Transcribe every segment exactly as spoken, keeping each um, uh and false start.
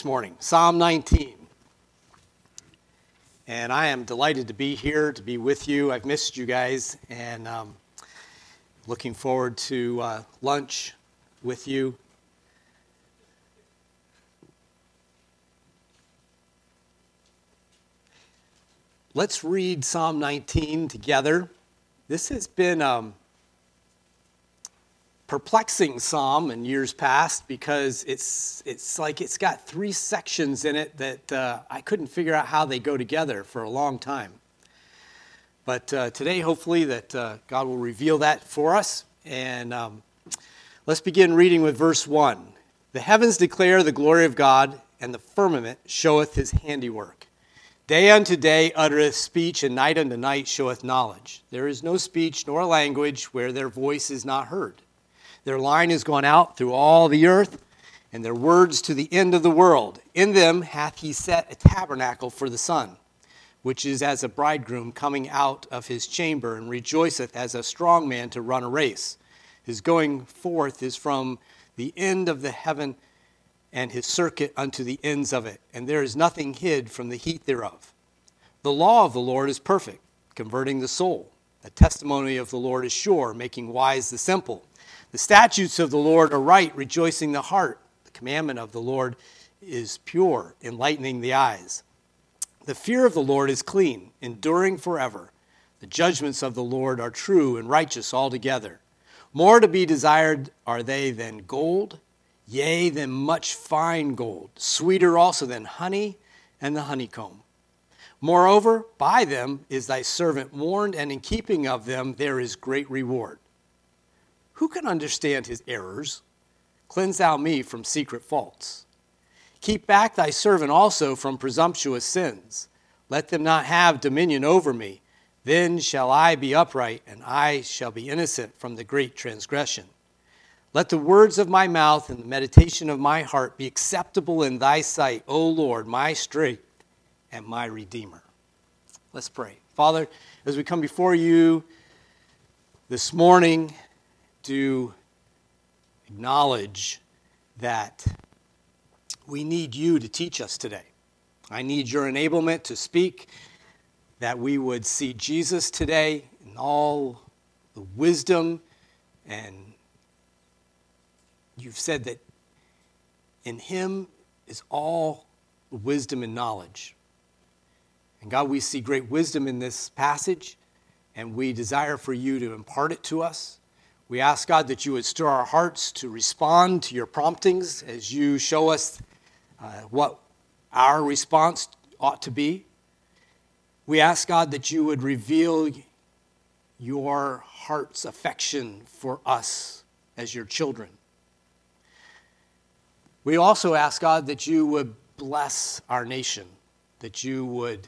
This morning, Psalm nineteen. And I am delighted to be here, to be with you. I've missed you guys, and um, looking forward to uh, lunch with you. Let's read Psalm nineteen together. This has been um, perplexing psalm in years past because it's it's like it's got three sections in it that uh, I couldn't figure out how they go together for a long time. But uh, today, hopefully, that uh, God will reveal that for us. And um, let's begin reading with verse one. The heavens declare the glory of God, and the firmament showeth his handiwork. Day unto day uttereth speech, and night unto night showeth knowledge. There is no speech nor language where their voice is not heard. Their line is gone out through all the earth, and their words to the end of the world. In them hath he set a tabernacle for the sun, which is as a bridegroom coming out of his chamber, and rejoiceth as a strong man to run a race. His going forth is from the end of the heaven, and his circuit unto the ends of it, and there is nothing hid from the heat thereof. The law of the Lord is perfect, converting the soul. The testimony of the Lord is sure, making wise the simple. The statutes of the Lord are right, rejoicing the heart. The commandment of the Lord is pure, enlightening the eyes. The fear of the Lord is clean, enduring forever. The judgments of the Lord are true and righteous altogether. More to be desired are they than gold, yea, than much fine gold, sweeter also than honey and the honeycomb. Moreover, by them is thy servant warned, and in keeping of them there is great reward. Who can understand his errors? Cleanse thou me from secret faults. Keep back thy servant also from presumptuous sins. Let them not have dominion over me. Then shall I be upright, and I shall be innocent from the great transgression. Let the words of my mouth and the meditation of my heart be acceptable in thy sight, O Lord, my strength and my Redeemer. Let's pray. Father, as we come before you this morning, to acknowledge that we need you to teach us today. I need your enablement to speak, that we would see Jesus today in all the wisdom, and you've said that in him is all wisdom and knowledge. And God, we see great wisdom in this passage, and we desire for you to impart it to us. We ask, God, that you would stir our hearts to respond to your promptings as you show us uh, what our response ought to be. We ask, God, that you would reveal your heart's affection for us as your children. We also ask, God, that you would bless our nation, that you would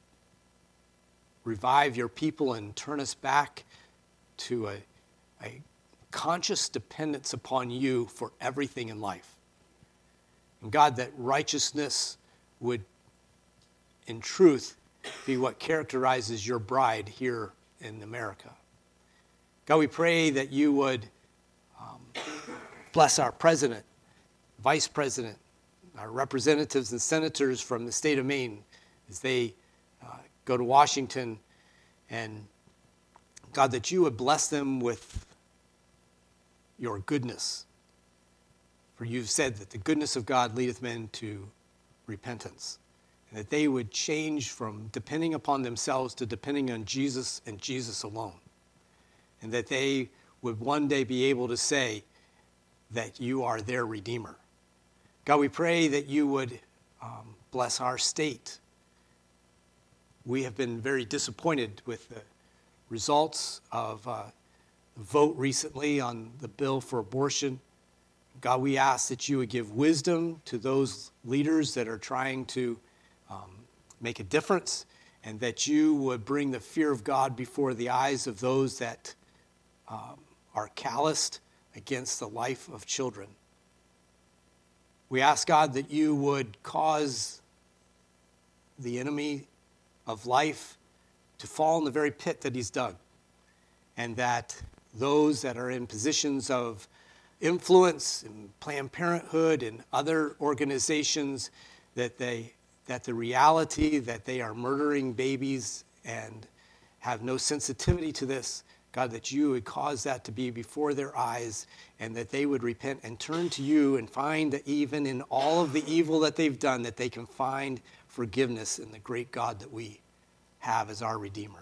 revive your people and turn us back to a, a conscious dependence upon you for everything in life. And God, that righteousness would, in truth, be what characterizes your bride here in America. God, we pray that you would um, bless our president, vice president, our representatives and senators from the state of Maine as they uh, go to Washington. And God, that you would bless them with your goodness. For you've said that the goodness of God leadeth men to repentance. And that they would change from depending upon themselves to depending on Jesus and Jesus alone. And that they would one day be able to say that you are their Redeemer. God, we pray that you would um, bless our state. We have been very disappointed with the results of uh, vote recently on the bill for abortion. God, we ask that you would give wisdom to those leaders that are trying to um, make a difference, and that you would bring the fear of God before the eyes of those that um, are calloused against the life of children. We ask, God, that you would cause the enemy of life to fall in the very pit that he's dug, and that those that are in positions of influence in Planned Parenthood and other organizations that they that the reality that they are murdering babies and have no sensitivity to this, God, that you would cause that to be before their eyes and that they would repent and turn to you and find that even in all of the evil that they've done, that they can find forgiveness in the great God that we have as our Redeemer.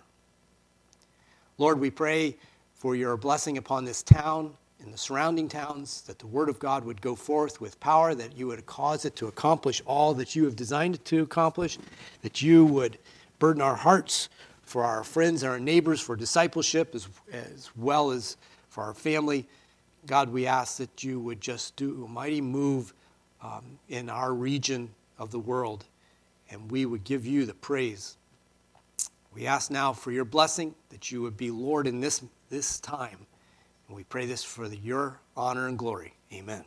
Lord, we pray for your blessing upon this town and the surrounding towns, that the word of God would go forth with power, that you would cause it to accomplish all that you have designed it to accomplish, that you would burden our hearts for our friends and our neighbors, for discipleship as, as well as for our family. God, we ask that you would just do a mighty move um, in our region of the world, and we would give you the praise. We ask now for your blessing, that you would be Lord in this, this time. And we pray this for the, your honor and glory. Amen.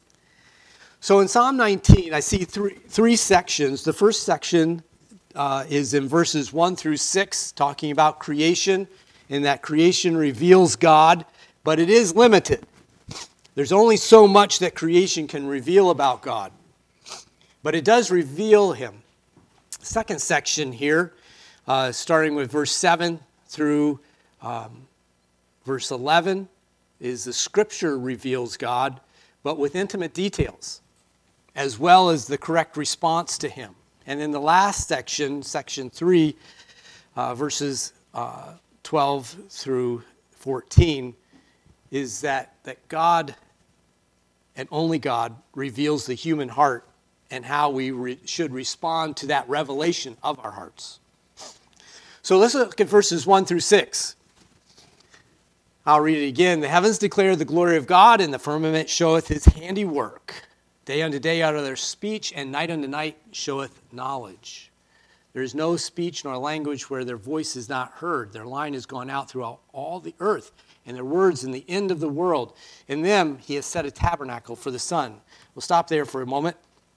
So in Psalm nineteen, I see three, three sections. The first section uh, is in verses one through six, talking about creation, and that creation reveals God, but it is limited. There's only so much that creation can reveal about God, but it does reveal him. Second section here, uh, starting with verse seven through um, verse eleven, is the scripture reveals God, but with intimate details, as well as the correct response to him. And in the last section, section three, uh, verses uh, twelve through fourteen, is that, that God, and only God, reveals the human heart and how we re- should respond to that revelation of our hearts. So let's look at verses one through six. I'll read it again. The heavens declare the glory of God, and the firmament showeth his handiwork. Day unto day out of their speech, and night unto night showeth knowledge. There is no speech nor language where their voice is not heard. Their line has gone out throughout all the earth, and their words in the end of the world. In them he has set a tabernacle for the sun. We'll stop there for a moment.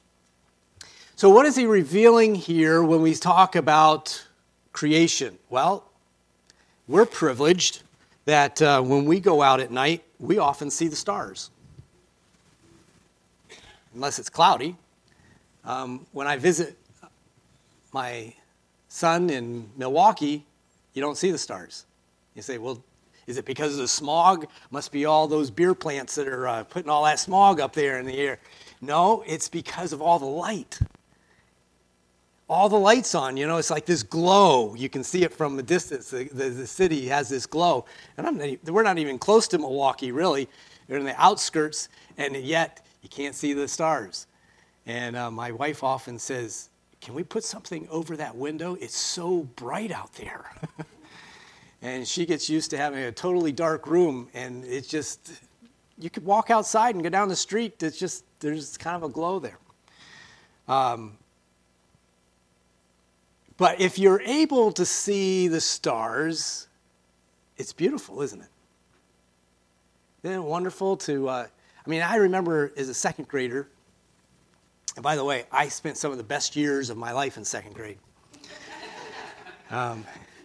So what is he revealing here when we talk about creation? Well, we're privileged that uh, when we go out at night, we often see the stars. Unless it's cloudy. Um, when I visit my son in Milwaukee, you don't see the stars. You say, well, is it because of the smog? Must be all those beer plants that are uh, putting all that smog up there in the air. No, it's because of all the light. All the lights on, you know, it's like this glow. You can see it from a distance. The, the, the city has this glow. And I'm not, we're not even close to Milwaukee, really. We're in the outskirts, and yet you can't see the stars. And uh, my wife often says, can we put something over that window? It's so bright out there. And she gets used to having a totally dark room, and it's just, you could walk outside and go down the street. It's just, there's kind of a glow there. Um, But if you're able to see the stars, it's beautiful, isn't it? Isn't it wonderful to, uh, I mean, I remember as a second grader, and by the way, I spent some of the best years of my life in second grade. um,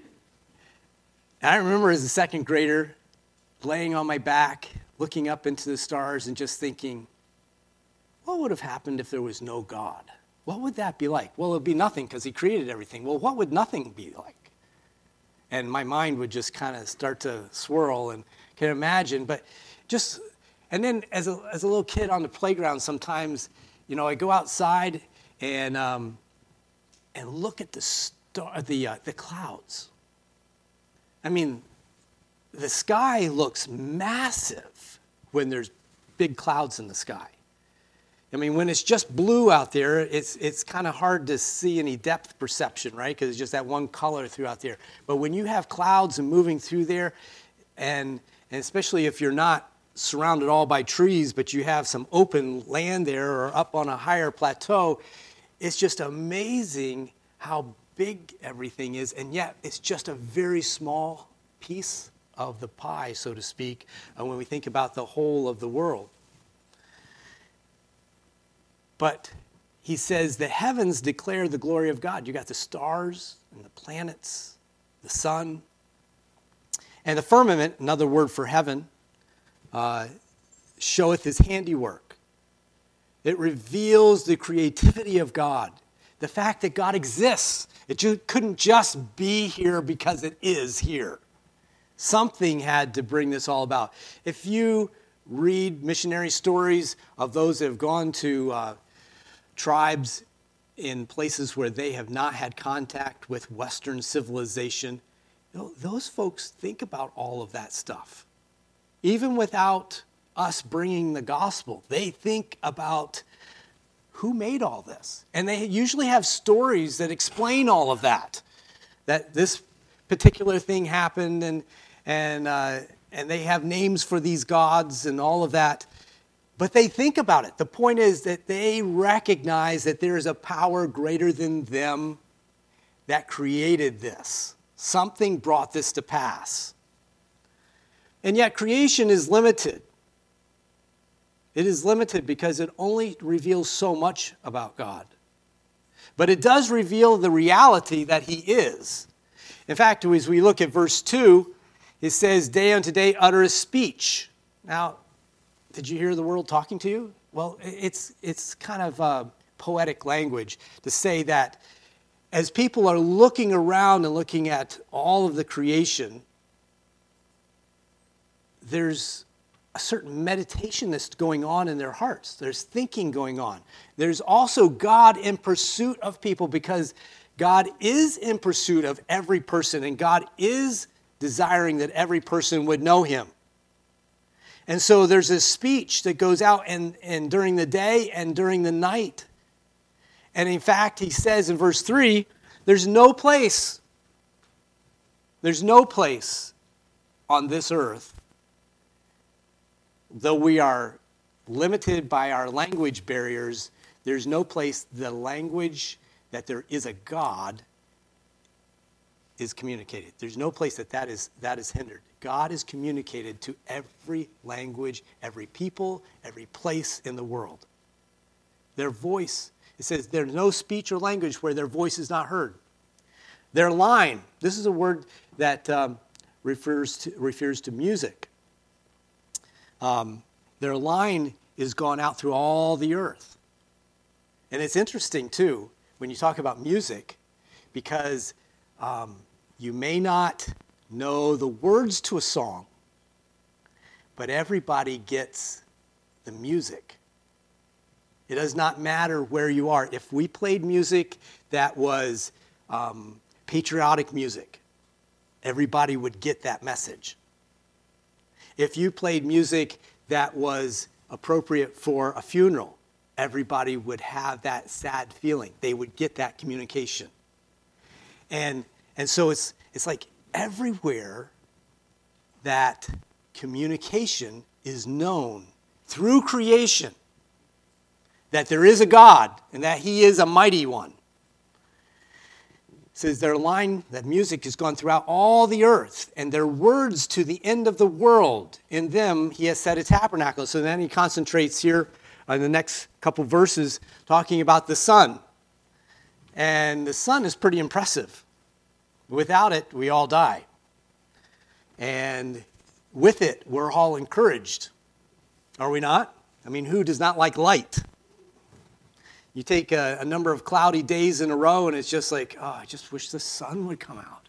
I remember as a second grader laying on my back, looking up into the stars and just thinking, what would have happened if there was no God? What would that be like? Well, it would be nothing because he created everything. Well, what would nothing be like? And my mind would just kind of start to swirl and can imagine. But just, and then as a as a little kid on the playground, sometimes, you know, I go outside and um, and look at the star, the uh, the clouds. I mean, the sky looks massive when there's big clouds in the sky. I mean, when it's just blue out there, it's it's kind of hard to see any depth perception, right? Because it's just that one color throughout there. But when you have clouds and moving through there, and, and especially if you're not surrounded all by trees, but you have some open land there or up on a higher plateau, it's just amazing how big everything is. And yet it's just a very small piece of the pie, so to speak, uh, when we think about the whole of the world. But he says the heavens declare the glory of God. You got the stars and the planets, the sun, and the firmament, another word for heaven, uh, showeth his handiwork. It reveals the creativity of God, the fact that God exists. It ju- couldn't just be here because it is here. Something had to bring this all about. If you read missionary stories of those that have gone to uh, tribes in places where they have not had contact with Western civilization, you know, those folks think about all of that stuff. Even without us bringing the gospel, they think about who made all this. And they usually have stories that explain all of that, that this particular thing happened, and and uh, and they have names for these gods and all of that. But they think about it. The point is that they recognize that there is a power greater than them that created this. Something brought this to pass. And yet creation is limited. It is limited because it only reveals so much about God. But it does reveal the reality that he is. In fact, as we look at verse two, it says, day unto day uttereth speech. Now, did you hear the world talking to you? Well, it's it's kind of uh, poetic language to say that as people are looking around and looking at all of the creation, there's a certain meditation that's going on in their hearts. There's thinking going on. There's also God in pursuit of people, because God is in pursuit of every person, and God is desiring that every person would know him. And so there's a speech that goes out and, and during the day and during the night. And in fact, he says in verse three, there's no place, there's no place on this earth, though we are limited by our language barriers, there's no place the language that there is a God is communicated. There's no place that that is, that is hindered. God is communicated to every language, every people, every place in the world. Their voice, it says there's no speech or language where their voice is not heard. Their line, this is a word that um, refers to, refers to music. Um, their line is gone out through all the earth. And it's interesting, too, when you talk about music, because um, you may not know the words to a song, but everybody gets the music. It does not matter where you are. If we played music that was um, patriotic music, everybody would get that message. If you played music that was appropriate for a funeral, everybody would have that sad feeling. They would get that communication. And and so it's it's like everywhere that communication is known through creation, that there is a God and that he is a mighty one. It says their line, that music has gone throughout all the earth, and their words to the end of the world. In them he has set a tabernacle. So then he concentrates here in the next couple verses talking about the sun. And the sun is pretty impressive. Without it, we all die. And with it, we're all encouraged. Are we not? I mean, who does not like light? You take a, a number of cloudy days in a row, and it's just like, oh, I just wish the sun would come out.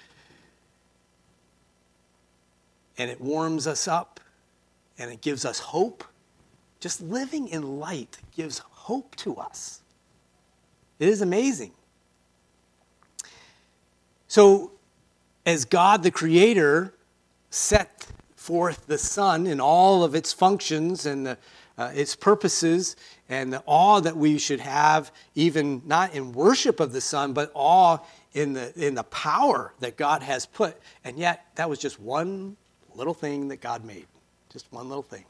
And it warms us up, and it gives us hope. Just living in light gives hope to us. It is amazing. So, as God the Creator set forth the sun in all of its functions and the, uh, its purposes, and the awe that we should have, even not in worship of the sun, but awe in the in the power that God has put. And yet, that was just one little thing that God made. Just one little thing.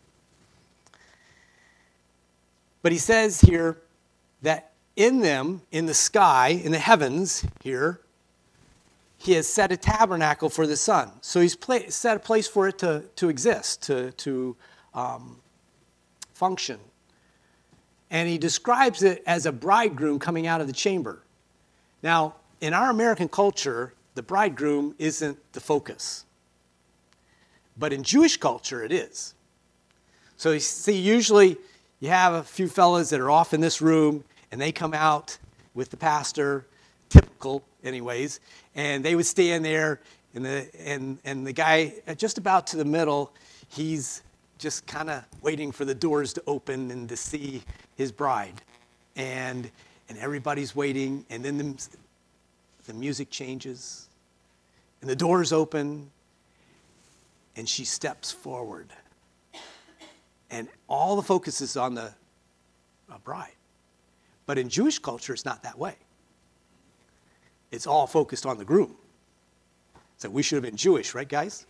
But he says here that in them, in the sky, in the heavens here, he has set a tabernacle for the sun. So he's pla- set a place for it to, to exist, to, to um, function. And he describes it as a bridegroom coming out of the chamber. Now, in our American culture, the bridegroom isn't the focus. But in Jewish culture, it is. So you see, usually you have a few fellas that are off in this room, and they come out with the pastor, typical anyways, and they would stand there, and the, and, and the guy just about to the middle, he's just kind of waiting for the doors to open and to see his bride. And, and everybody's waiting, and then the, the music changes, and the doors open, and she steps forward. And all the focus is on the uh, bride. But in Jewish culture, it's not that way. It's all focused on the groom. So we should have been Jewish, right, guys?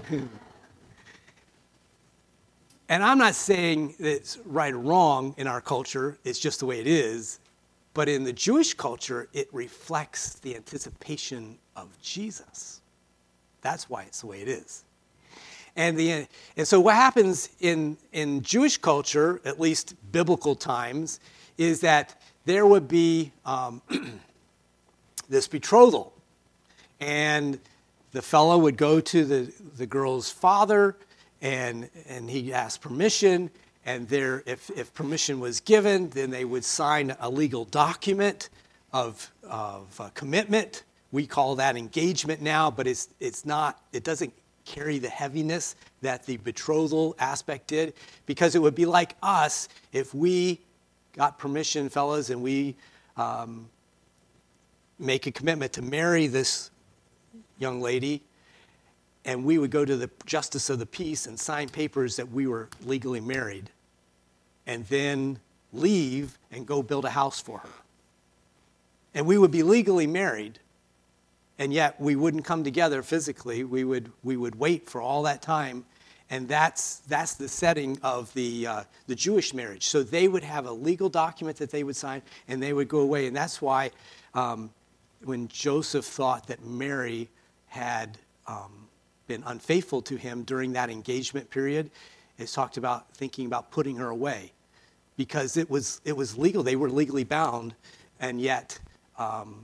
And I'm not saying that it's right or wrong in our culture. It's just the way it is. But in the Jewish culture, it reflects the anticipation of Jesus. That's why it's the way it is. And, the, and so what happens in, in Jewish culture, at least biblical times, is that there would be um, this betrothal. And the fellow would go to the, the girl's father, and, and he'd ask permission. And there, if, if permission was given, then they would sign a legal document of, of uh, commitment. We call that engagement now, but it's, it's not, it doesn't carry the heaviness that the betrothal aspect did, because it would be like us if we got permission, fellas, and we um, make a commitment to marry this young lady, and we would go to the justice of the peace and sign papers that we were legally married, and then leave and go build a house for her. And we would be legally married, and yet we wouldn't come together physically. We would we would wait for all that time, and that's that's the setting of the uh, the Jewish marriage. So they would have a legal document that they would sign, and they would go away. And that's why um, when Joseph thought that Mary had um, been unfaithful to him during that engagement period, it's talked about thinking about putting her away, because it was it was legal. They were legally bound, and yet. Um,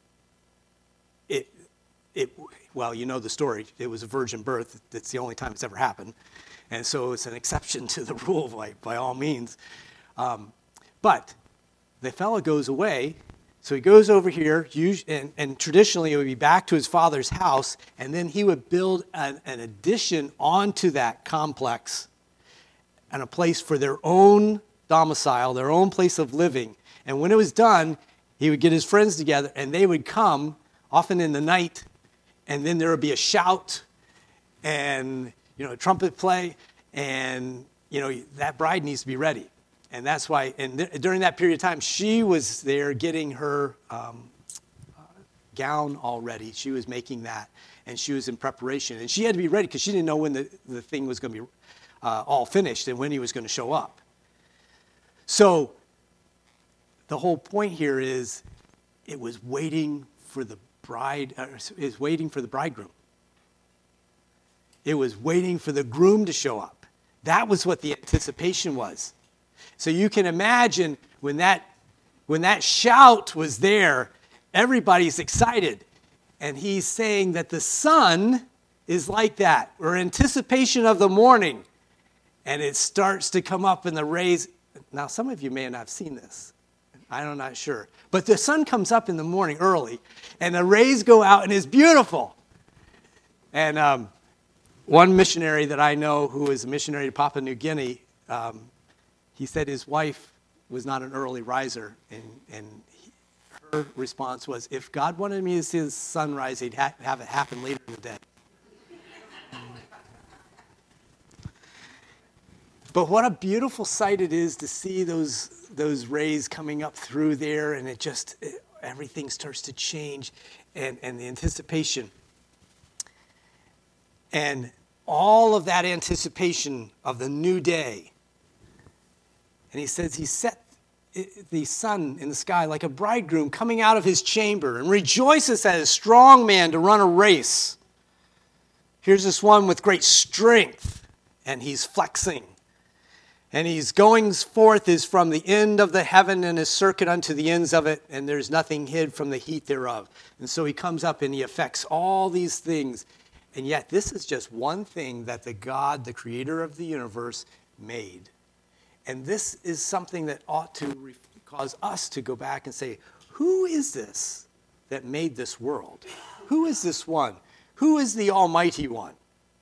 It, it, well, you know the story. It was a virgin birth. It's the only time it's ever happened. And so it's an exception to the rule, by, by all means. Um, but the fellow goes away. So he goes over here, and, and traditionally it would be back to his father's house, and then he would build an, an addition onto that complex and a place for their own domicile, their own place of living. And when it was done, he would get his friends together, and they would come often in the night, and then there would be a shout and, you know, a trumpet play, and, you know, that bride needs to be ready. And that's why, and th- during that period of time, she was there getting her um, uh, gown all ready. She was making that, and she was in preparation. And she had to be ready because she didn't know when the, the thing was going to be uh, all finished and when he was going to show up. So the whole point here is it was waiting for the bride, uh, is waiting for the bridegroom. It was waiting for the groom to show up. That was what the anticipation was. So you can imagine when that when that shout was there, everybody's excited. And he's saying that the sun is like that, or anticipation of the morning. And it starts to come up in the rays. Now, some of you may not have seen this. I'm not sure. But the sun comes up in the morning early, and the rays go out, and it's beautiful. And um, one missionary that I know, who is a missionary to Papua New Guinea, um, he said his wife was not an early riser, and, and he, her response was, if God wanted me to see the sunrise, he'd ha- have it happen later in the day. But what a beautiful sight it is to see those those rays coming up through there, and it just, it, everything starts to change, and, and the anticipation. And all of that anticipation of the new day. And he says he set the sun in the sky like a bridegroom coming out of his chamber, and rejoices as a strong man to run a race. Here's this one with great strength, and he's flexing. And he's going forth is from the end of the heaven and his circuit unto the ends of it, and there's nothing hid from the heat thereof. And so he comes up and he affects all these things. And yet this is just one thing that the God, the creator of the universe, made. And this is something that ought to re- cause us to go back and say, who is this that made this world? Who is this one? Who is the Almighty One?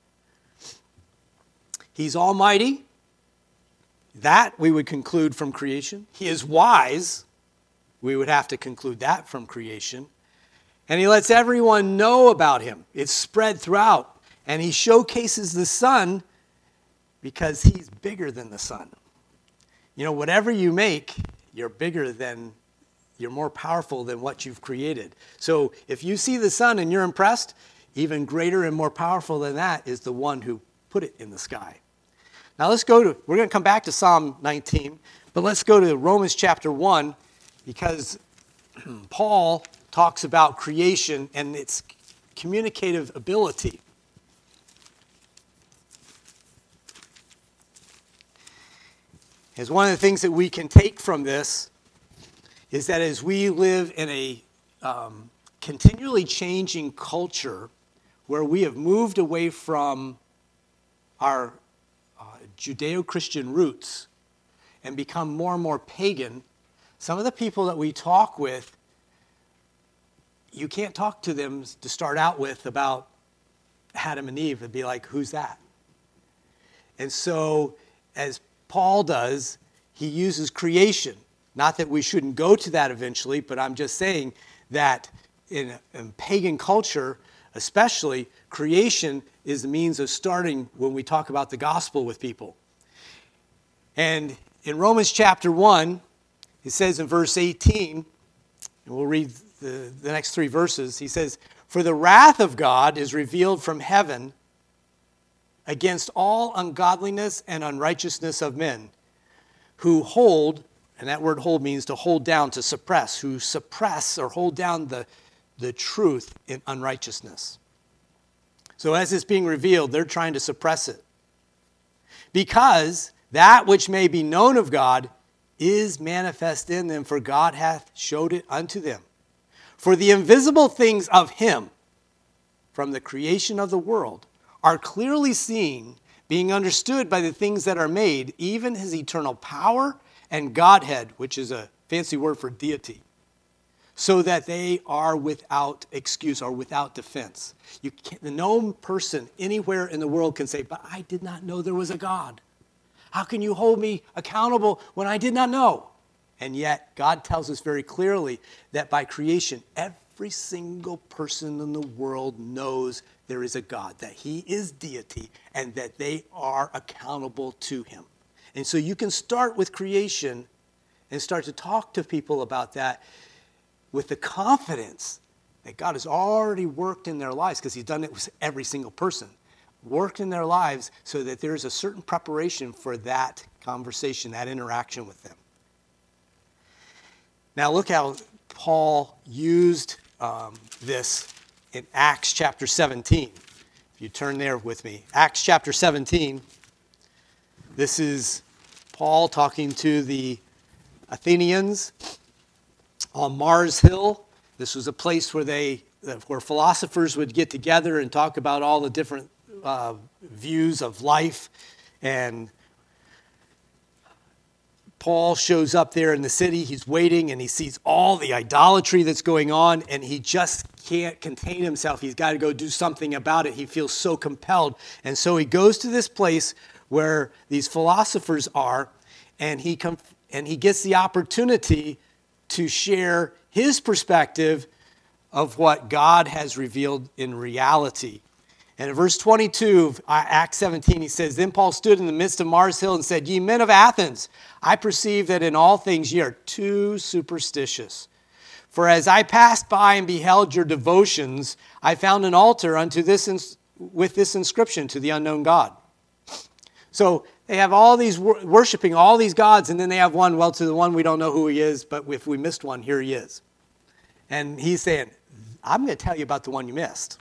He's almighty. That we would conclude from creation. He is wise. We would have to conclude that from creation. And he lets everyone know about him. It's spread throughout. And he showcases the sun because he's bigger than the sun. You know, whatever you make, you're bigger than, you're more powerful than what you've created. So if you see the sun and you're impressed, even greater and more powerful than that is the one who put it in the sky. Now let's go to, we're going to come back to Psalm nineteen, but let's go to Romans chapter one, because Paul talks about creation and its communicative ability. As one of the things that we can take from this is that as we live in a um, continually changing culture where we have moved away from our uh, Judeo-Christian roots and become more and more pagan, some of the people that we talk with, you can't talk to them to start out with about Adam and Eve and be like, who's that? And so as Paul does, he uses creation. Not that we shouldn't go to that eventually, but I'm just saying that in, in pagan culture, especially, creation is the means of starting when we talk about the gospel with people. And in Romans chapter one, it says in verse eighteen, and we'll read the, the next three verses, he says, "For the wrath of God is revealed from heaven against all ungodliness and unrighteousness of men, who hold," and that word hold means to hold down, to suppress, who suppress or hold down the, the truth in unrighteousness. So as it's being revealed, they're trying to suppress it. Because that which may be known of God is manifest in them, for God hath showed it unto them. For the invisible things of him, from the creation of the world, are clearly seen, being understood by the things that are made, even his eternal power and Godhead, which is a fancy word for deity, so that they are without excuse or without defense. You can't, no person anywhere in the world can say, but I did not know there was a God. How can you hold me accountable when I did not know? And yet, God tells us very clearly that by creation, every single person in the world knows there is a God, that he is deity, and that they are accountable to him. And so you can start with creation and start to talk to people about that with the confidence that God has already worked in their lives, because he's done it with every single person, worked in their lives so that there's a certain preparation for that conversation, that interaction with them. Now look how Paul used um, this in Acts chapter seventeen. If you turn there with me. Acts chapter seventeen. This is Paul talking to the Athenians on Mars Hill. This was a place where they, where philosophers would get together and talk about all the different uh, views of life. And Paul shows up there in the city. He's waiting, and he sees all the idolatry that's going on, and he just can't contain himself. He's got to go do something about it. He feels so compelled. And so he goes to this place where these philosophers are, and he com- and he gets the opportunity to share his perspective of what God has revealed in reality. And in verse twenty-two of Acts seventeen, he says, "Then Paul stood in the midst of Mars Hill and said, Ye men of Athens, I perceive that in all things ye are too superstitious. For as I passed by and beheld your devotions, I found an altar unto this ins- with this inscription, to the unknown God." So they have all these wor- worshiping all these gods, and then they have one, well, to the one we don't know who he is, but if we missed one, here he is. And he's saying, I'm going to tell you about the one you missed.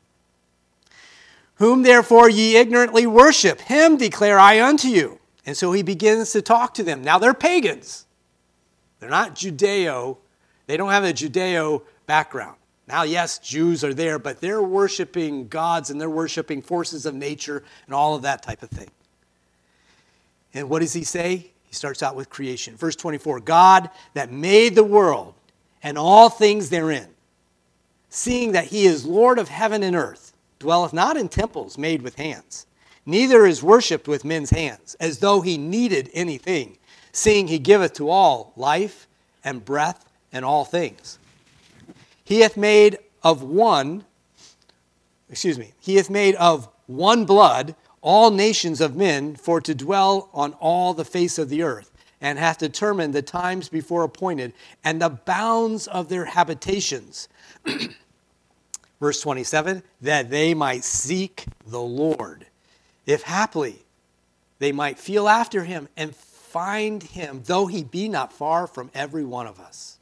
"Whom therefore ye ignorantly worship, him declare I unto you." And so he begins to talk to them. Now they're pagans. They're not Judeo. They don't have a Judeo background. Now, yes, Jews are there, but they're worshiping gods and they're worshiping forces of nature and all of that type of thing. And what does he say? He starts out with creation. Verse twenty-four, God that made the world and all things therein, seeing that he is Lord of heaven and earth, dwelleth not in temples made with hands, neither is worshipped with men's hands, as though he needed anything, seeing he giveth to all life and breath and all things. He hath made of one, excuse me, he hath made of one blood all nations of men for to dwell on all the face of the earth, and hath determined the times before appointed and the bounds of their habitations. Verse twenty-seven, that they might seek the Lord, if haply they might feel after him and find him, though he be not far from every one of us.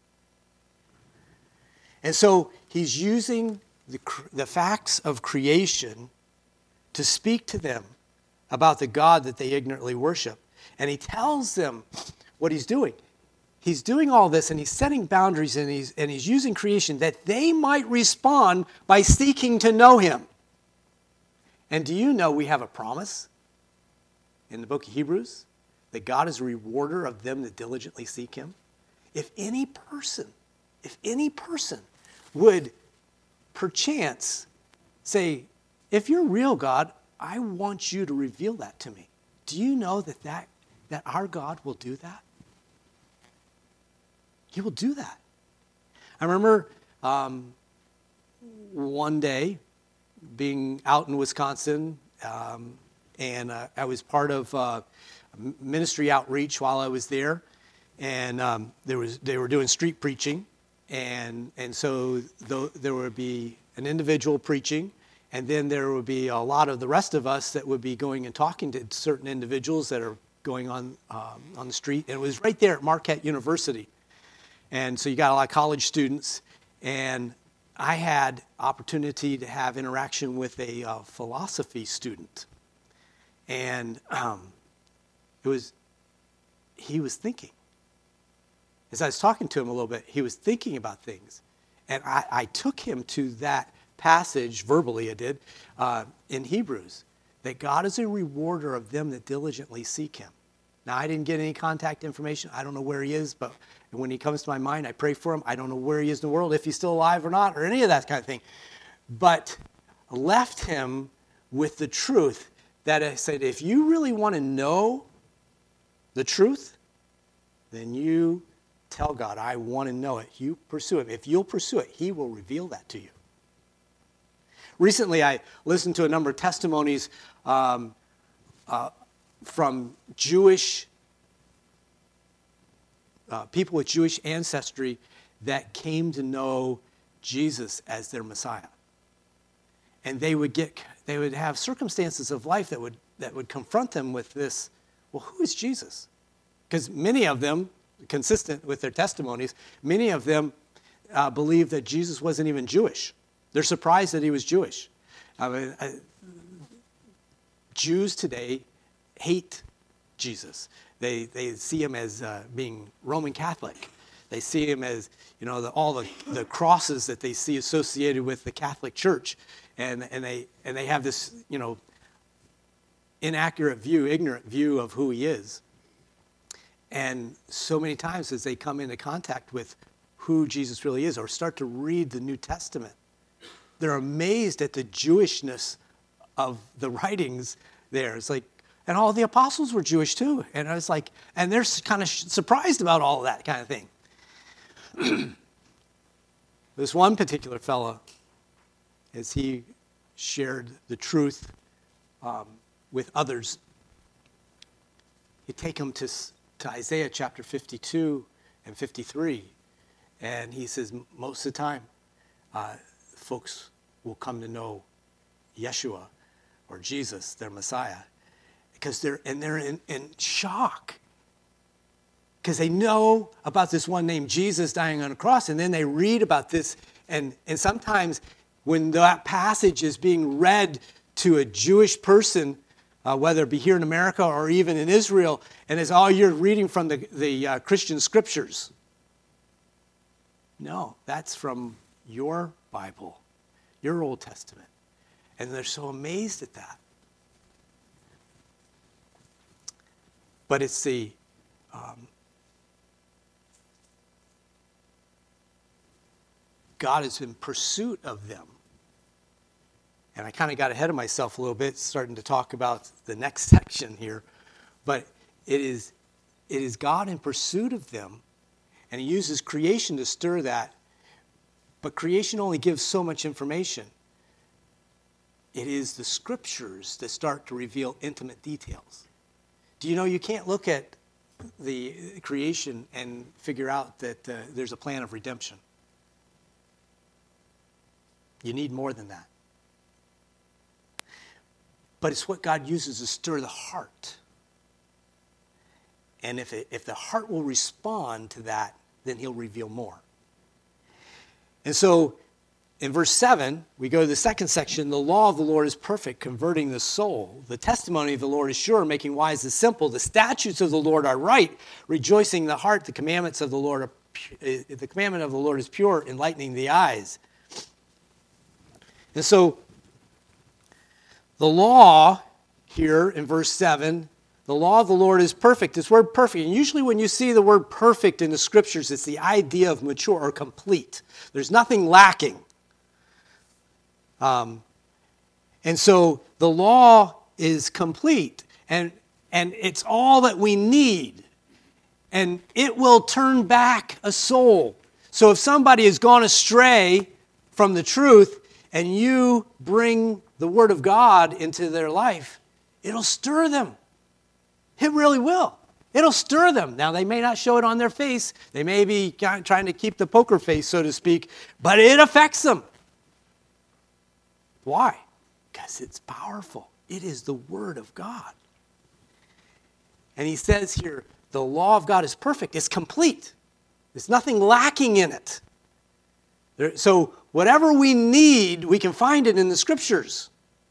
And so he's using the, the facts of creation to speak to them about the God that they ignorantly worship. And he tells them what he's doing. He's doing all this, and he's setting boundaries, and he's, and he's using creation that they might respond by seeking to know him. And do you know we have a promise in the book of Hebrews that God is a rewarder of them that diligently seek him? If any person, if any person would perchance say, if you're real, God, I want you to reveal that to me. Do you know that, that, that our God will do that? He will do that. I remember um, one day being out in Wisconsin, um, and uh, I was part of uh, ministry outreach while I was there, and um, there was they were doing street preaching, and and so th- there would be an individual preaching, and then there would be a lot of the rest of us that would be going and talking to certain individuals that are going on um, on the street, and it was right there at Marquette University. And so you got a lot of college students, and I had opportunity to have interaction with a uh, philosophy student. And um, it was, he was thinking. As I was talking to him a little bit, he was thinking about things. And I, I took him to that passage, verbally I did, uh, in Hebrews, that God is a rewarder of them that diligently seek him. Now, I didn't get any contact information. I don't know where he is, but when he comes to my mind, I pray for him. I don't know where he is in the world, if he's still alive or not, or any of that kind of thing. But left him with the truth that I said, if you really want to know the truth, then you tell God, I want to know it. You pursue it. If you'll pursue it, he will reveal that to you. Recently, I listened to a number of testimonies um, uh, from Jewish uh, people with Jewish ancestry that came to know Jesus as their Messiah. And they would get, they would have circumstances of life that would that would confront them with this, well, who is Jesus? Because many of them, consistent with their testimonies, many of them uh, believe that Jesus wasn't even Jewish. They're surprised that he was Jewish. I mean, I, Jews today hate Jesus. They they see him as uh, being Roman Catholic. They see him as, you know, the, all the, the crosses that they see associated with the Catholic Church, and and they and they have this, you know, inaccurate view, ignorant view of who he is. And so many times as they come into contact with who Jesus really is, or start to read the New Testament, they're amazed at the Jewishness of the writings there. It's like, and all the apostles were Jewish too. And I was like, and they're kind of surprised about all of that kind of thing. This one particular fellow, as he shared the truth um, with others, he'd take them to, to Isaiah chapter fifty-two and fifty-three. And he says, most of the time, uh, folks will come to know Yeshua or Jesus, their Messiah, because they're and they're in, in shock, because they know about this one named Jesus dying on a cross, and then they read about this, and and sometimes when that passage is being read to a Jewish person, uh, whether it be here in America or even in Israel, and it's all you're reading from the the uh, Christian scriptures. No, that's from your Bible, your Old Testament. And they're so amazed at that. but it's the um, God is in pursuit of them. And I kind of got ahead of myself a little bit, starting to talk about the next section here. But it is, it is God in pursuit of them, and he uses creation to stir that. But creation only gives so much information. It is the scriptures that start to reveal intimate details. Do you know you can't look at the creation and figure out that uh, there's a plan of redemption? You need more than that. But it's what God uses to stir the heart. And if, it, if the heart will respond to that, then he'll reveal more. And so in verse seven, we go to the second section. The law of the Lord is perfect, converting the soul. The testimony of the Lord is sure, making wise the simple. The statutes of the Lord are right, rejoicing the heart. The commandments of the Lord are pu- the commandment of the Lord is pure, enlightening the eyes. And so the law here in verse seven, the law of the Lord is perfect. This word perfect, and usually when you see the word perfect in the scriptures, it's the idea of mature or complete. There's nothing lacking. Um, and so the law is complete, and, and it's all that we need. And it will turn back a soul. So if somebody has gone astray from the truth, and you bring the Word of God into their life, it'll stir them. It really will. It'll stir them. Now, they may not show it on their face. They may be trying to keep the poker face, so to speak, but it affects them. Why? Because it's powerful. It is the Word of God. And he says here, the law of God is perfect. It's complete. There's nothing lacking in it. There, so whatever we need, we can find it in the Scriptures.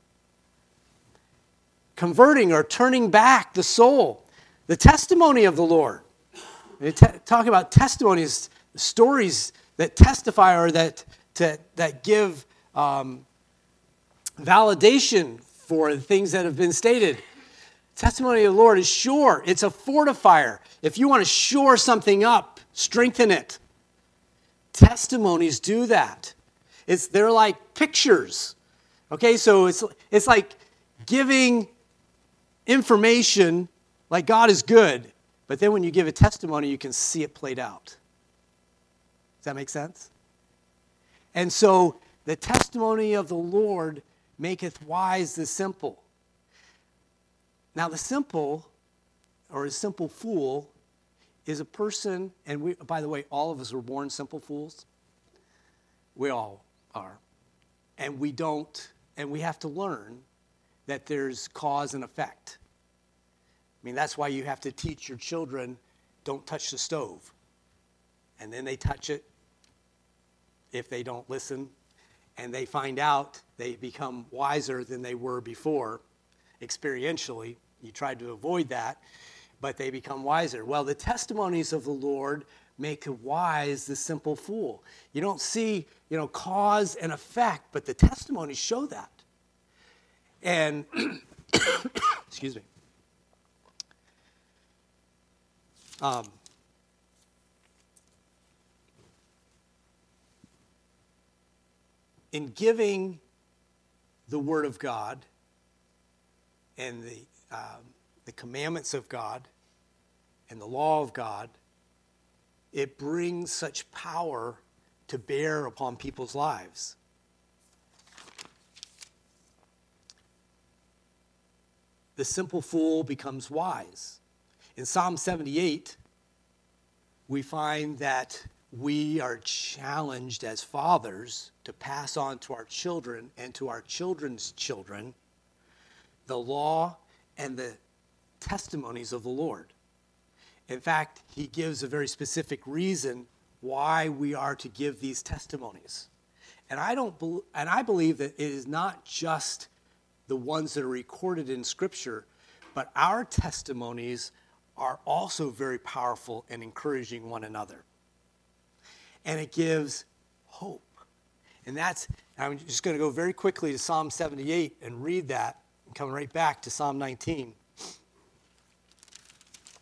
Converting or turning back the soul. The testimony of the Lord. They te- talk about testimonies, stories that testify or that, to, that give um, validation for the things that have been stated. Testimony of the Lord is sure. It's a fortifier. If you want to shore something up, strengthen it. Testimonies do that. It's they're like pictures. Okay, so it's it's like giving information like God is good, but then when you give a testimony, you can see it played out. Does that make sense? And so the testimony of the Lord maketh wise the simple. Now the simple, or a simple fool, is a person, and we, by the way, all of us were born simple fools. We all are. And we don't, and we have to learn that there's cause and effect. I mean, that's why you have to teach your children, don't touch the stove. And then they touch it if they don't listen. And they find out, they become wiser than they were before, experientially. You tried to avoid that, but they become wiser. Well, the testimonies of the Lord make wise the simple fool. You don't see, you know, cause and effect, but the testimonies show that. And, excuse me. Um, in giving the Word of God and the um, the commandments of God and the law of God, it brings such power to bear upon people's lives. The simple fool becomes wise. In Psalm seventy-eight, we find that we are challenged as fathers to pass on to our children and to our children's children the law and the testimonies of the Lord. In fact, he gives a very specific reason why we are to give these testimonies. And I don't be- and I believe that it is not just the ones that are recorded in Scripture, but our testimonies are also very powerful in encouraging one another. And it gives hope. And that's, I'm just going to go very quickly to Psalm seventy-eight and read that, and come right back to Psalm nineteen.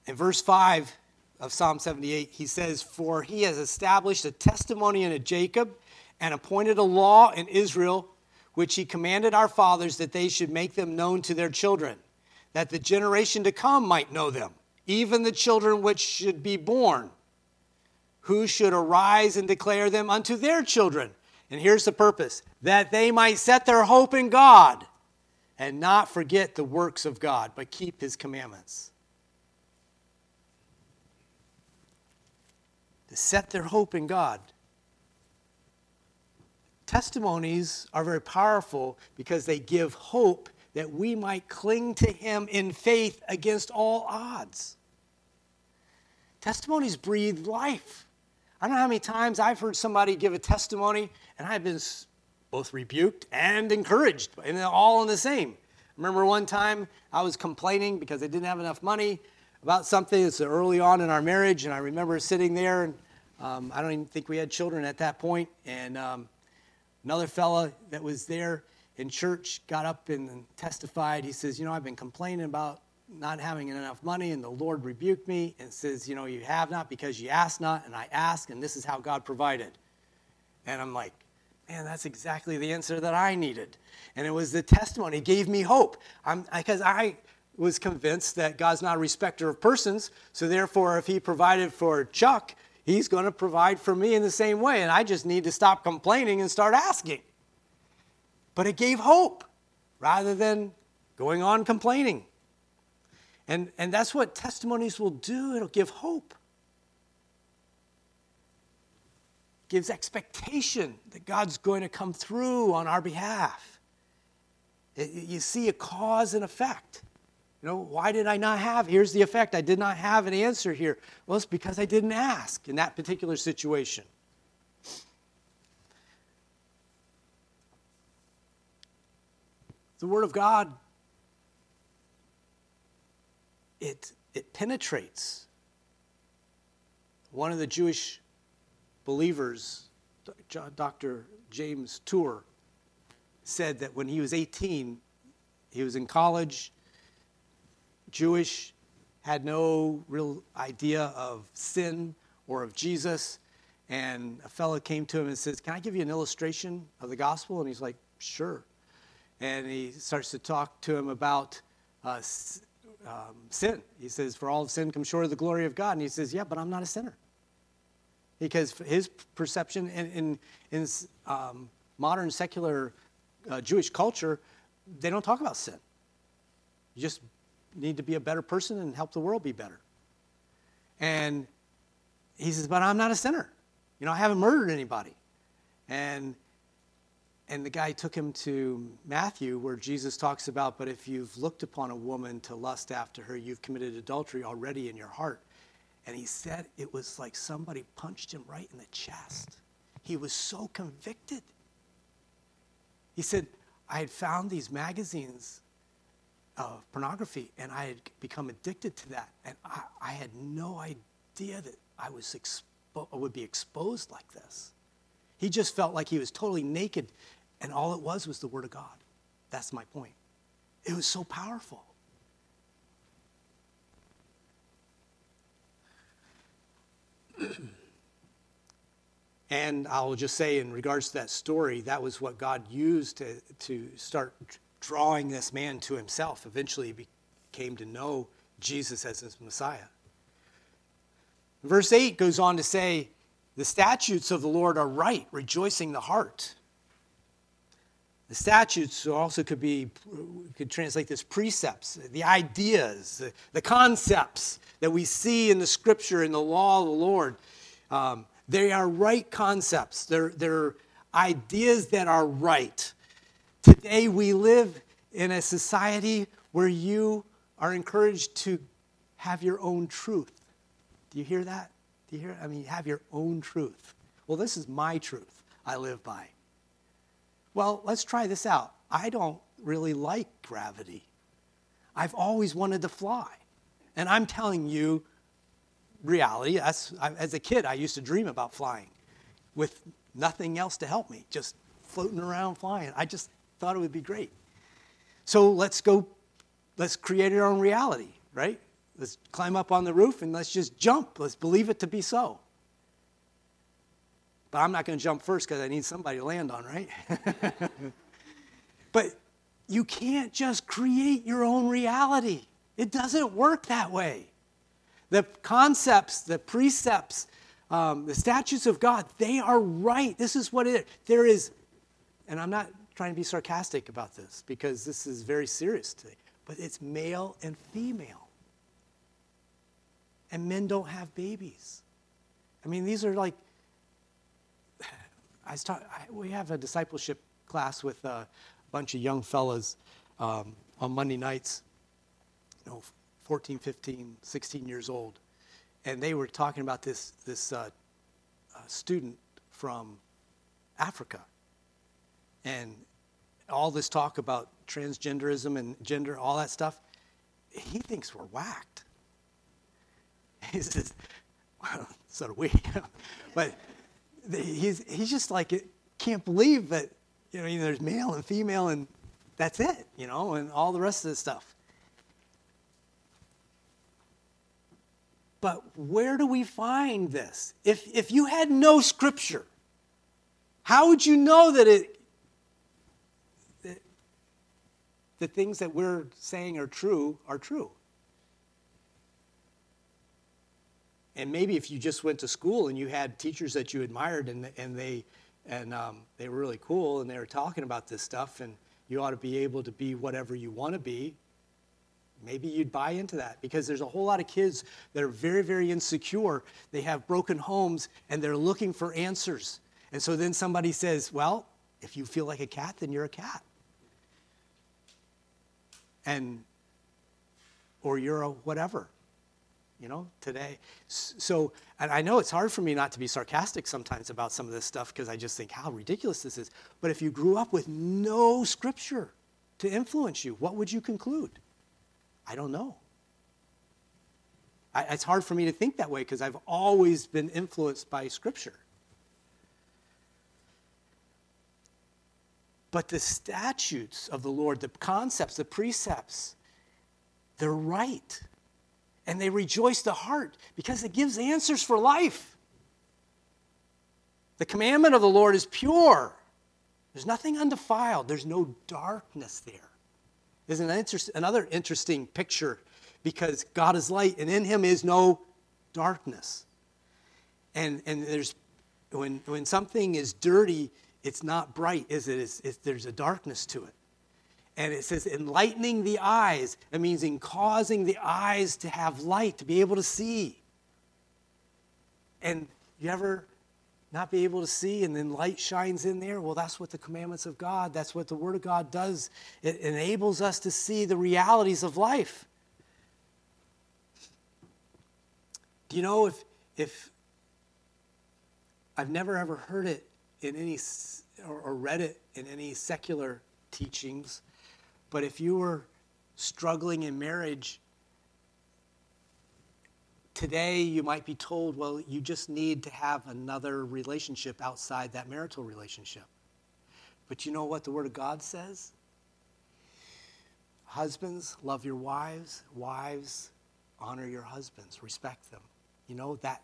In verse five of Psalm seventy-eight, he says, "For he has established a testimony in Jacob and appointed a law in Israel, which he commanded our fathers that they should make them known to their children, that the generation to come might know them, even the children which should be born, who should arise and declare them unto their children." And here's the purpose: that they might set their hope in God and not forget the works of God, but keep his commandments. To set their hope in God. Testimonies are very powerful because they give hope that we might cling to him in faith against all odds. Testimonies breathe life. I don't know how many times I've heard somebody give a testimony and I've been both rebuked and encouraged, and all in the same. I remember one time I was complaining because I didn't have enough money about something. It's early on in our marriage, and I remember sitting there, and um, I don't even think we had children at that point, and um, another fella that was there in church got up and testified. He says, "You know, I've been complaining about not having enough money, and the Lord rebuked me and says, you know, you have not because you ask not, and I ask, and this is how God provided." And I'm like, man, that's exactly the answer that I needed. And it was the testimony. It gave me hope. I'm because I was convinced that God's not a respecter of persons, so therefore if he provided for Chuck, he's going to provide for me in the same way, and I just need to stop complaining and start asking. But it gave hope rather than going on complaining. And, and that's what testimonies will do. It'll give hope. It gives expectation that God's going to come through on our behalf. It, you see a cause and effect. You know, why did I not have? Here's the effect. I did not have an answer here. Well, it's because I didn't ask in that particular situation. The Word of God, it, it penetrates. One of the Jewish believers, Doctor James Tour, said that when he was eighteen, he was in college, Jewish, had no real idea of sin or of Jesus, and a fellow came to him and says, "Can I give you an illustration of the gospel?" And he's like, "Sure." And he starts to talk to him about uh, um, sin. He says, "For all of sin comes short of the glory of God." And he says, "Yeah, but I'm not a sinner." Because his perception in, in, in um, modern secular uh, Jewish culture, they don't talk about sin. You just need to be a better person and help the world be better. And he says, "But I'm not a sinner. You know, I haven't murdered anybody." And And the guy took him to Matthew, where Jesus talks about, "But if you've looked upon a woman to lust after her, you've committed adultery already in your heart." And he said it was like somebody punched him right in the chest. He was so convicted. He said, "I had found these magazines of pornography, and I had become addicted to that. And I, I had no idea that I was expo- would be exposed like this." He just felt like he was totally naked. And all it was was the Word of God. That's my point. It was so powerful. And I'll just say in regards to that story, that was what God used to, to start drawing this man to himself. Eventually he came to know Jesus as his Messiah. Verse eight goes on to say, "The statutes of the Lord are right, rejoicing the heart." The statutes also could be, we could translate this precepts, the ideas, the, the concepts that we see in the Scripture, in the law of the Lord. Um, they are right concepts. They're, they're ideas that are right. Today we live in a society where you are encouraged to have your own truth. Do you hear that? Do you hear it? I mean, have your own truth. Well, this is my truth I live by. Well, let's try this out. I don't really like gravity. I've always wanted to fly. And I'm telling you reality. That's, I, as a kid, I used to dream about flying with nothing else to help me, just floating around flying. I just thought it would be great. So let's go, let's create our own reality, right? Let's climb up on the roof and let's just jump. Let's believe it to be so. But I'm not going to jump first because I need somebody to land on, right? But you can't just create your own reality. It doesn't work that way. The concepts, the precepts, um, the statutes of God, they are right. This is what it is. There is, and I'm not trying to be sarcastic about this because this is very serious today, but it's male and female. And men don't have babies. I mean, these are like, I was talk, I, we have a discipleship class with uh, a bunch of young fellas um, on Monday nights, you know, fourteen, fifteen, sixteen years old. And they were talking about this, this uh, uh, student from Africa. And all this talk about transgenderism and gender, all that stuff, he thinks we're whacked. He says, well, so do we. But he's he's just like, can't believe that, you know, there's male and female and that's it, you know, and all the rest of this stuff. But where do we find this? If if you had no scripture, how would you know that it that the things that we're saying are true are true? And maybe if you just went to school and you had teachers that you admired and and they and um, they were really cool and they were talking about this stuff and you ought to be able to be whatever you want to be, maybe you'd buy into that because there's a whole lot of kids that are very, very insecure. They have broken homes and they're looking for answers. And so then somebody says, well, if you feel like a cat, then you're a cat. And, or you're a whatever. You know, today. So, and I know it's hard for me not to be sarcastic sometimes about some of this stuff because I just think how ridiculous this is. But if you grew up with no scripture to influence you, what would you conclude? I don't know. I, it's hard for me to think that way because I've always been influenced by scripture. But the statutes of the Lord, the concepts, the precepts, they're right. And they rejoice the heart because it gives answers for life. The commandment of the Lord is pure. There's nothing undefiled. There's no darkness there. There's an interest, another interesting picture because God is light and in him is no darkness. And and there's when when something is dirty, it's not bright, is it? It's, it's, there's a darkness to it. And it says enlightening the eyes. It means in causing the eyes to have light, to be able to see. And you ever not be able to see and then light shines in there? Well, that's what the commandments of God, that's what the Word of God does. It enables us to see the realities of life. Do you know if, if I've never ever heard it in any, or, or read it in any secular teachings, but if you were struggling in marriage, today you might be told, well, you just need to have another relationship outside that marital relationship. But you know what the Word of God says? Husbands, love your wives. Wives, honor your husbands. Respect them. You know, that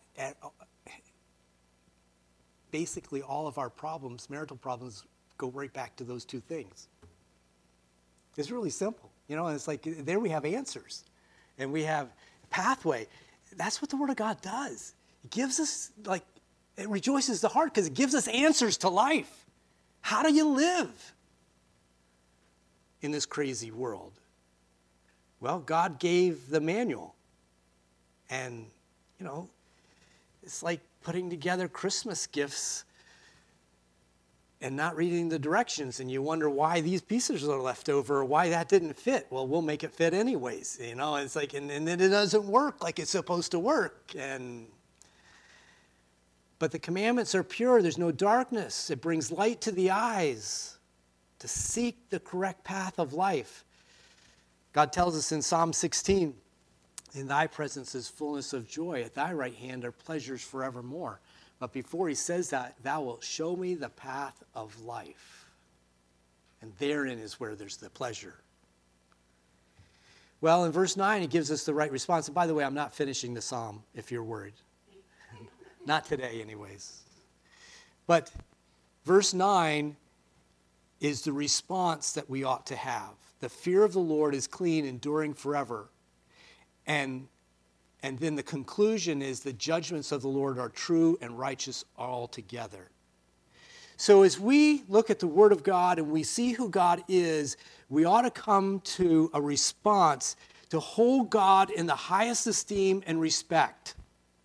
basically all of our problems, marital problems, go right back to those two things. It's really simple, you know, and it's like there we have answers and we have pathway. That's what the Word of God does. It gives us, like, it rejoices the heart because it gives us answers to life. How do you live in this crazy world? Well, God gave the manual. And, you know, it's like putting together Christmas gifts and not reading the directions, and you wonder why these pieces are left over or why that didn't fit. Well, we'll make it fit anyways, you know. It's like, and, and then it doesn't work like it's supposed to work. And but the commandments are pure. There's no darkness. It brings light to the eyes to seek the correct path of life. God tells us in Psalm sixteen, "In thy presence is fullness of joy. At thy right hand are pleasures forevermore." But before he says that, thou wilt show me the path of life. And therein is where there's the pleasure. Well, in verse nine, it gives us the right response. And by the way, I'm not finishing the psalm if you're worried. Not today, anyways. But verse nine is the response that we ought to have. The fear of the Lord is clean, enduring forever. And, and then the conclusion is the judgments of the Lord are true and righteous altogether. So as we look at the Word of God and we see who God is, we ought to come to a response to hold God in the highest esteem and respect.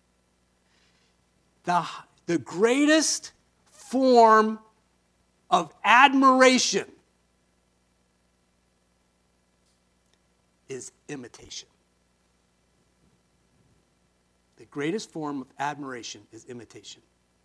The, the greatest form of admiration is imitation. The greatest form of admiration is imitation.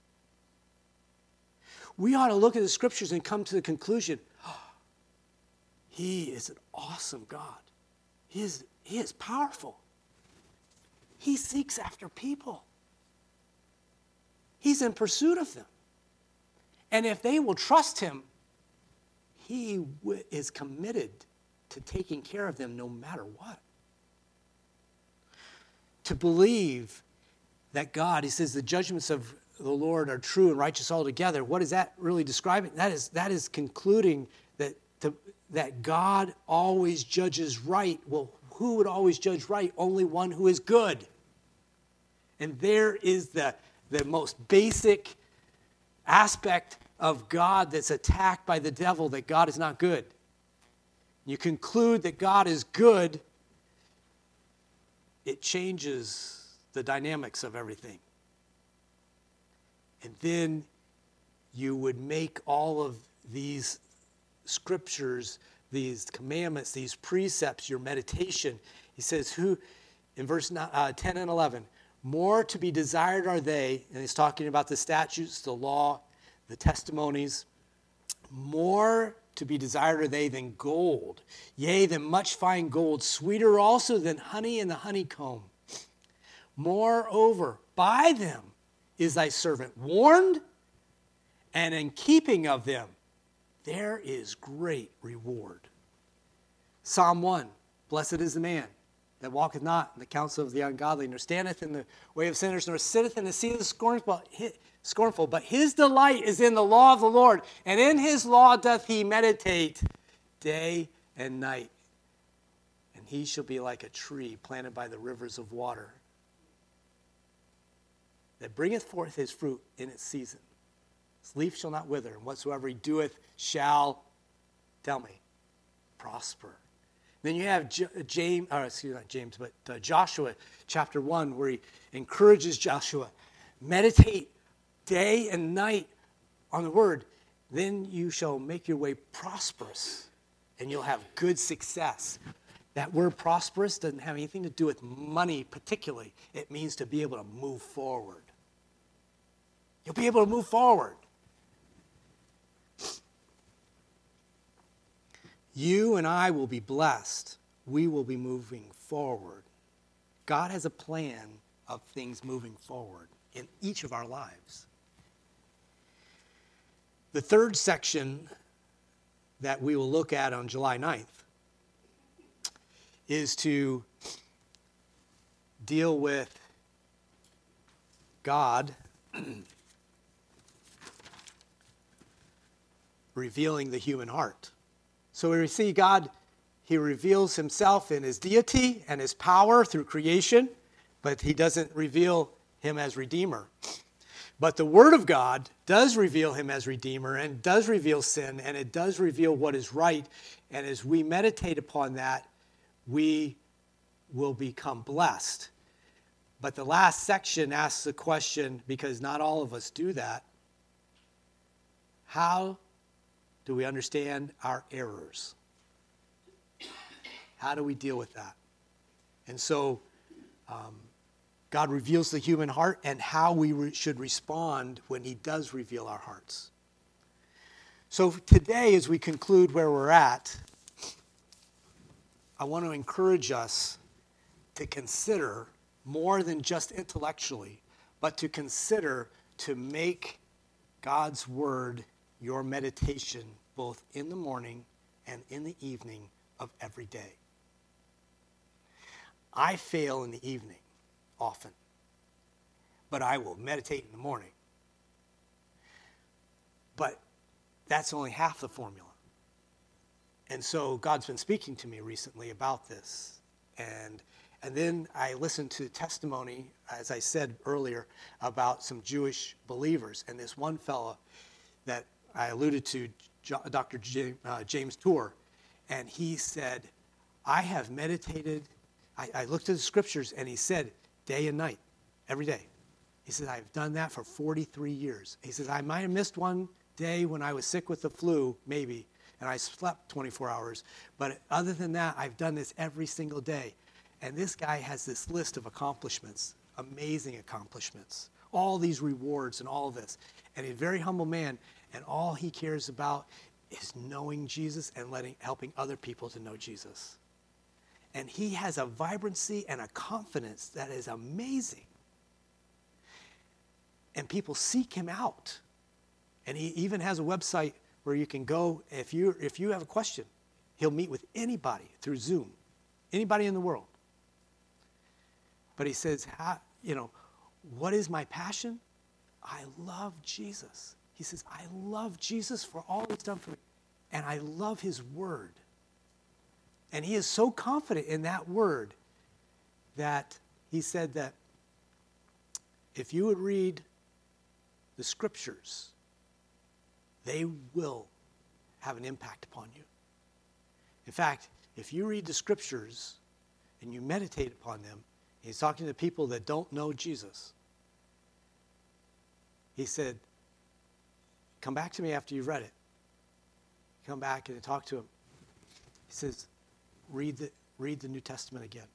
We ought to look at the scriptures and come to the conclusion, oh, he is an awesome God. He is, he is powerful. He seeks after people. He's in pursuit of them. And if they will trust him, he w- is committed to taking care of them no matter what. To believe that God, he says, the judgments of the Lord are true and righteous altogether. What is that really describing? That is, that is concluding that, to, that God always judges right. Well, who would always judge right? Only one who is good. And there is the, the most basic aspect of God that's attacked by the devil, that God is not good. You conclude that God is good, it changes the dynamics of everything. And then you would make all of these scriptures, these commandments, these precepts, your meditation. He says, who, in verse uh, ten and eleven, more to be desired are they, and he's talking about the statutes, the law, the testimonies, more to be desired are they than gold, yea, than much fine gold, sweeter also than honey in the honeycomb. Moreover, by them is thy servant warned, and in keeping of them there is great reward. Psalm one, blessed is the man that walketh not in the counsel of the ungodly, nor standeth in the way of sinners, nor sitteth in the seat of the scornful, scornful, but his delight is in the law of the Lord, and in his law doth he meditate day and night. And he shall be like a tree planted by the rivers of water, that bringeth forth his fruit in its season. His leaf shall not wither, and whatsoever he doeth shall, tell me, prosper. Then you have James, or excuse me, not James, but uh, Joshua chapter one, where he encourages Joshua, meditate day and night on the word. Then you shall make your way prosperous, and you'll have good success. That word prosperous doesn't have anything to do with money particularly. It means to be able to move forward. You'll be able to move forward. You and I will be blessed. We will be moving forward. God has a plan of things moving forward in each of our lives. The third section that we will look at on July ninth is to deal with God revealing the human heart. So we see God, he reveals himself in his deity and his power through creation, but he doesn't reveal him as Redeemer. But the Word of God does reveal him as Redeemer and does reveal sin, and it does reveal what is right. And as we meditate upon that, we will become blessed. But the last section asks the question, because not all of us do that, how do we understand our errors? How do we deal with that? And so um, God reveals the human heart and how we re- should respond when he does reveal our hearts. So today, as we conclude where we're at, I want to encourage us to consider more than just intellectually, but to consider to make God's word your meditation both in the morning and in the evening of every day. I fail in the evening often, but I will meditate in the morning. But that's only half the formula. And so God's been speaking to me recently about this. And and then I listened to testimony, as I said earlier, about some Jewish believers. And this one fellow that I alluded to, Doctor J, uh, James Tour, and he said, I have meditated, I, I looked at the scriptures, and he said, day and night, every day. He said, I've done that for forty-three years. He says, I might have missed one day when I was sick with the flu, maybe, and I slept twenty-four hours. But other than that, I've done this every single day. And this guy has this list of accomplishments, amazing accomplishments, all these rewards and all of this. And he's a very humble man, and all he cares about is knowing Jesus and letting, helping other people to know Jesus. And he has a vibrancy and a confidence that is amazing. And people seek him out. And he even has a website where you can go, if you if you have a question, he'll meet with anybody through Zoom, anybody in the world. But he says, How, you know, what is my passion? I love Jesus. He says, I love Jesus for all he's done for me. And I love his word. And he is so confident in that word that he said that if you would read the scriptures, they will have an impact upon you. In fact, if you read the scriptures and you meditate upon them, he's talking to people that don't know Jesus. He said, come back to me after you've read it. Come back and talk to him. He says, read the, read the New Testament again.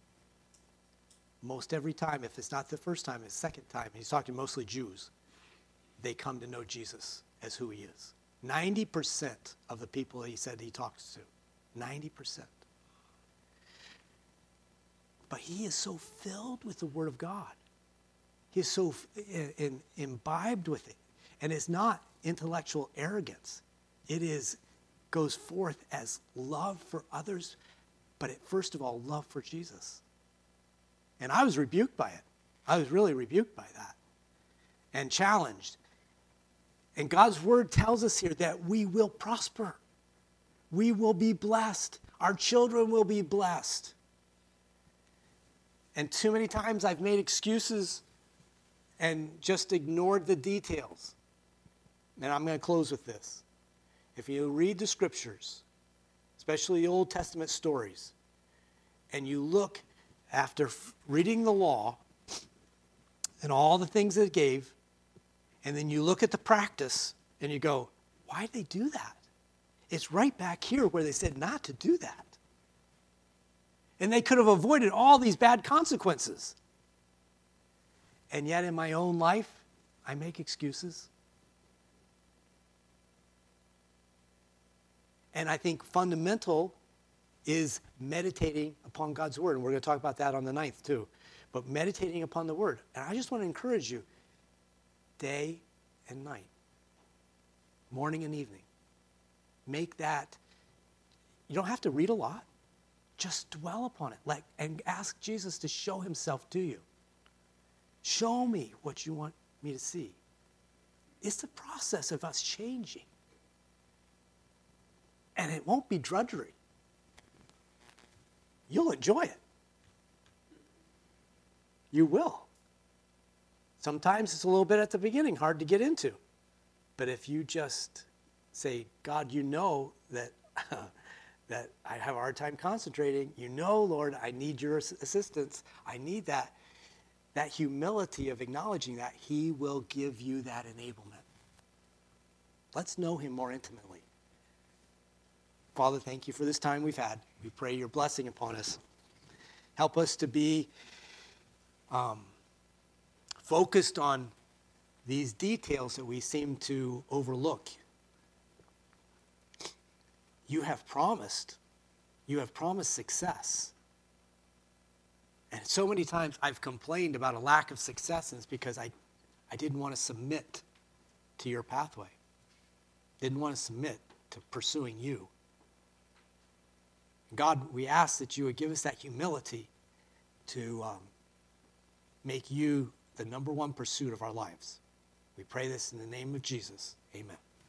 Most every time, if it's not the first time, it's the second time, he's talking mostly Jews, they come to know Jesus as who he is. ninety percent of the people he said he talks to, ninety percent. But he is so filled with the Word of God. He is so in, in, imbibed with it. And it's not intellectual arrogance. It is goes forth as love for others, but it, first of all, love for Jesus. And I was rebuked by it. I was really rebuked by that and challenged. And God's word tells us here that we will prosper. We will be blessed. Our children will be blessed. And too many times I've made excuses and just ignored the details. And I'm going to close with this. If you read the scriptures, especially the Old Testament stories, and you look after reading the law and all the things that it gave, and then you look at the practice and you go, why did they do that? It's right back here where they said not to do that. And they could have avoided all these bad consequences. And yet in my own life, I make excuses. And I think fundamental is meditating upon God's word. And we're going to talk about that on the ninth too. But meditating upon the word. And I just want to encourage you, day and night, morning and evening. Make that, you don't have to read a lot. Just dwell upon it, like, and ask Jesus to show himself to you. Show me what you want me to see. It's the process of us changing. And it won't be drudgery. You'll enjoy it. You will. Sometimes it's a little bit at the beginning, hard to get into. But if you just say, God, you know that that I have a hard time concentrating. You know, Lord, I need your assistance. I need that, that humility of acknowledging that he will give you that enablement. Let's know him more intimately. Father, thank you for this time we've had. We pray your blessing upon us. Help us to be um, focused on these details that we seem to overlook. You have promised. You have promised success. And so many times I've complained about a lack of success, and it's because I, I didn't want to submit to your pathway. Didn't want to submit to pursuing you. God, we ask that you would give us that humility to um, make you the number one pursuit of our lives. We pray this in the name of Jesus. Amen.